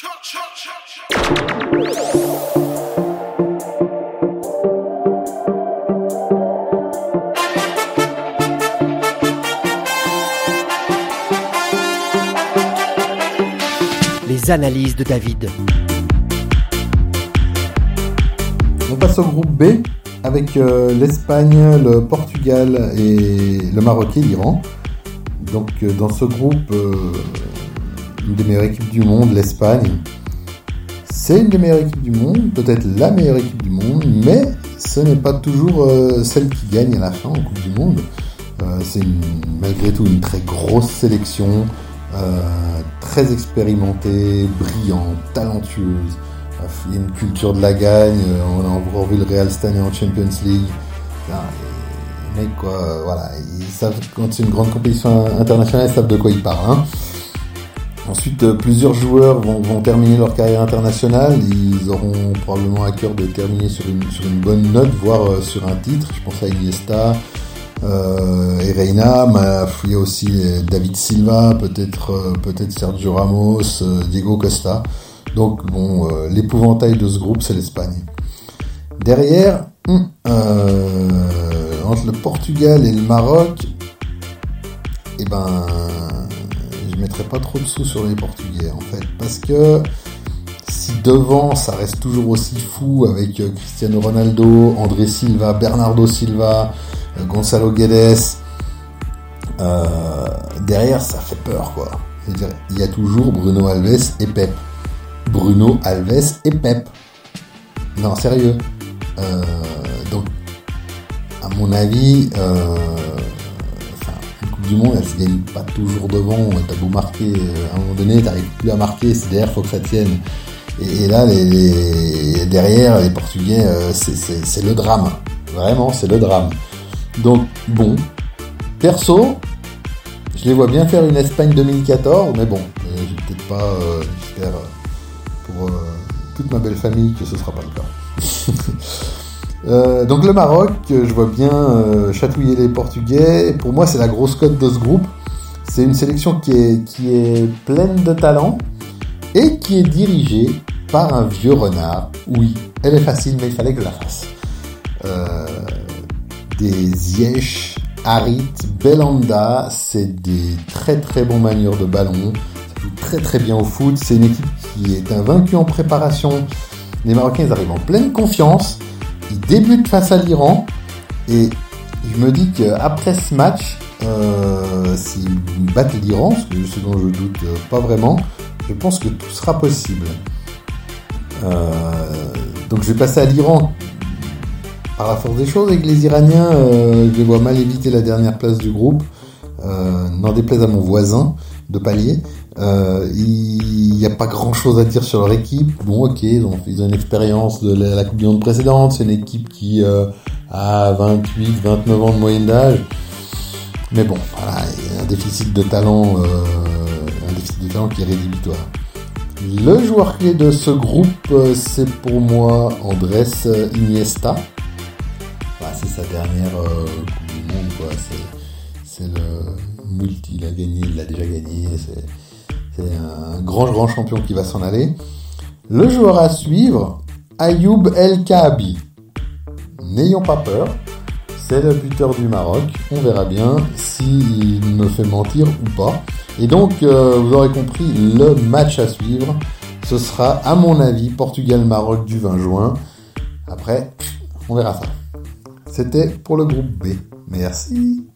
Les analyses de David. On passe au groupe B avec l'Espagne, le Portugal et le Maroc et l'Iran. Donc dans ce groupe, une des meilleures équipes du monde, l'Espagne. C'est une des meilleures équipes du monde, peut-être la meilleure équipe du monde, mais ce n'est pas toujours celle qui gagne à la fin en Coupe du Monde. C'est malgré tout une très grosse sélection, très expérimentée, brillante, talentueuse. Il y a une culture de la gagne, on a encore vu le Real cette année en Champions League. Les mecs, quoi, voilà, ils savent, quand c'est une grande compétition internationale, ils savent de quoi ils parlent. Ensuite, plusieurs joueurs vont terminer leur carrière internationale. Ils auront probablement à cœur de terminer sur une bonne note, voire sur un titre. Je pense à Iniesta et Reina. Il y a aussi David Silva, peut-être Sergio Ramos, Diego Costa. Donc bon, l'épouvantail de ce groupe, c'est l'Espagne. Derrière, entre le Portugal et le Maroc, je mettrais pas trop de sous sur les Portugais en fait, parce que si devant ça reste toujours aussi fou avec Cristiano Ronaldo, André Silva, Bernardo Silva, Gonçalo Guedes, derrière ça fait peur quoi. C'est-à-dire, il y a toujours Bruno Alves et Pep. Bruno Alves et Pep. Non, sérieux. Donc, à mon avis, une Coupe du Monde, elle se gagne pas toujours devant. T'as beau marquer, à un moment donné, t'arrives plus à marquer, c'est derrière, faut que ça tienne. Et là, derrière, les Portugais, c'est le drame. Vraiment, c'est le drame. Donc, bon. Perso, je les vois bien faire une Espagne 2014, mais bon, j'ai peut-être pas, j'espère, pour toute ma belle famille que ce sera pas le cas. Donc le Maroc, je vois bien chatouiller les Portugais. Pour moi, c'est la grosse cote de ce groupe. C'est une sélection qui est pleine de talent et qui est dirigée par un vieux renard. Oui, elle est facile, mais il fallait que je la fasse. Des Ziyech, Harit, Belhanda, c'est des très très bons manieurs de ballon. Ça joue très très bien au foot. C'est une équipe qui est invaincue en préparation. Les Marocains, ils arrivent en pleine confiance. Ils débutent face à l'Iran. Et je me dis qu'après ce match, s'ils battent l'Iran, ce dont je doute pas vraiment, je pense que tout sera possible. Donc je vais passer à l'Iran par la force des choses. Avec les Iraniens, je les vois mal éviter la dernière place du groupe. N'en déplaise à mon voisin de palier. Il n'y a pas grand chose à dire sur leur équipe. Bon, ok, donc ils ont une expérience de la Coupe du Monde précédente. C'est une équipe qui a 28, 29 ans de moyenne d'âge. Mais bon, voilà, il y a un déficit de talent qui est rédhibitoire. Le joueur clé de ce groupe, c'est pour moi Andrés Iniesta. Voilà, c'est sa dernière Coupe du Monde, quoi. C'est le multi, il l'a déjà gagné. C'est un grand champion qui va s'en aller. Le joueur à suivre, Ayoub El Kaabi. N'ayons pas peur, c'est le buteur du Maroc. On verra bien s'il me fait mentir ou pas. Et donc, vous aurez compris, le match à suivre, ce sera, à mon avis, Portugal-Maroc du 20 juin. Après, on verra ça. C'était pour le groupe B. Merci.